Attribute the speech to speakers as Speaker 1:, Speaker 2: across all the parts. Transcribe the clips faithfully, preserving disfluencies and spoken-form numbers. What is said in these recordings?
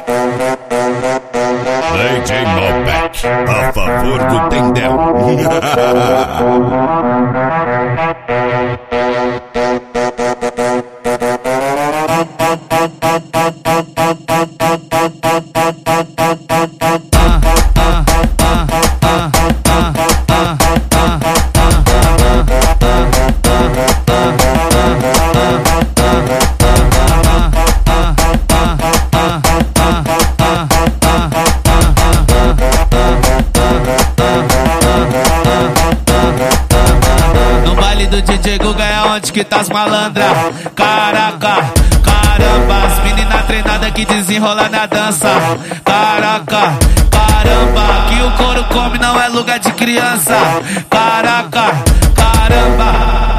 Speaker 1: D J Malbec, a favor do Tendel.
Speaker 2: Do D J Guga é onde que tá as malandra. Caraca, caramba, as menina treinada que desenrola na dança. Caraca, caramba, que o couro come não é lugar de criança. Caraca, caramba.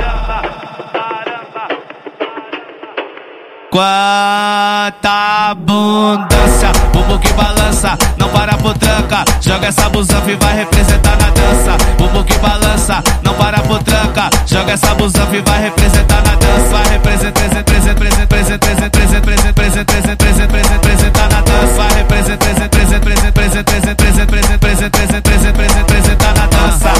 Speaker 2: Quanta abundância, bumbum que balança, não para por tranca. Joga essa busanfa e vai representar na dança. Bumbum que balança, não para por tranca. Joga essa busanfa e vai representar na dança. Vai representar, representar, representar, representar, representar, representar, representar na dança. Vai representar, representar, representar, representar, representar, representar na dança.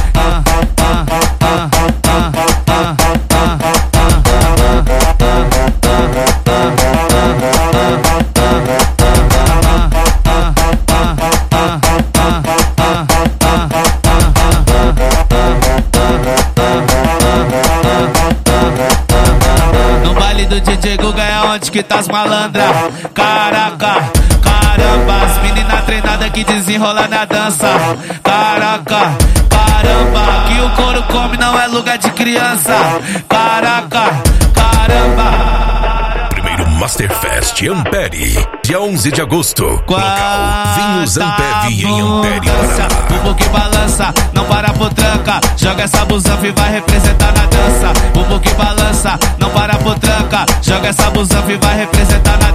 Speaker 2: Do D J Guga é onde que tá as malandra. Caraca, caramba, as menina treinada que desenrola na dança. Caraca, caramba, que o couro come não é lugar de criança. Caraca, caramba.
Speaker 1: Primeiro Masterfest Ampere, dia onze de agosto. Local Vinhos Ambev em Ampere, Paraná.
Speaker 2: Bumbum que balança, não para por tranca. Joga essa busanfa e vai representar na dança. Bumbum que balança, não para por tranca. Joga essa busanfa e vai representar na dança.